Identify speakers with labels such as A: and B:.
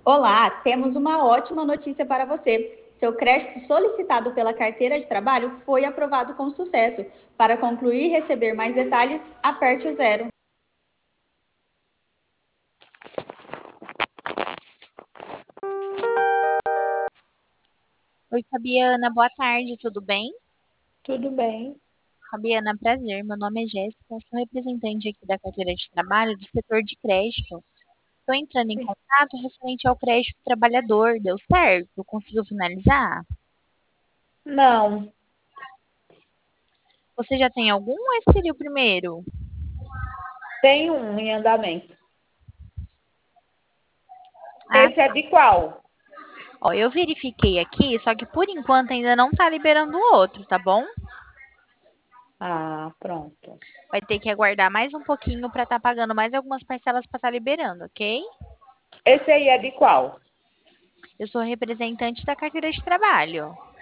A: Olá, temos uma ótima notícia para você. Seu crédito solicitado pela carteira de trabalho foi aprovado com sucesso. Para concluir e receber mais detalhes, aperte o zero.
B: Oi, Fabiana, boa tarde, tudo bem?
A: Tudo bem.
B: Fabiana, prazer, meu nome é Jéssica, sou representante aqui da carteira de trabalho do setor de crédito. Estou entrando em contato referente ao crédito trabalhador, deu certo? Conseguiu finalizar?
A: Não,
B: Você já tem algum ou esse seria o primeiro?
A: tem um em andamento.
B: Ah,
A: Esse é de qual?
B: ó, eu verifiquei aqui, só que por enquanto ainda não está liberando o outro, tá bom?
A: Ah, pronto.
B: Vai ter que aguardar mais um pouquinho para estar pagando mais algumas parcelas para estar liberando, ok?
A: Esse aí é de qual?
B: Eu sou representante da carteira de trabalho.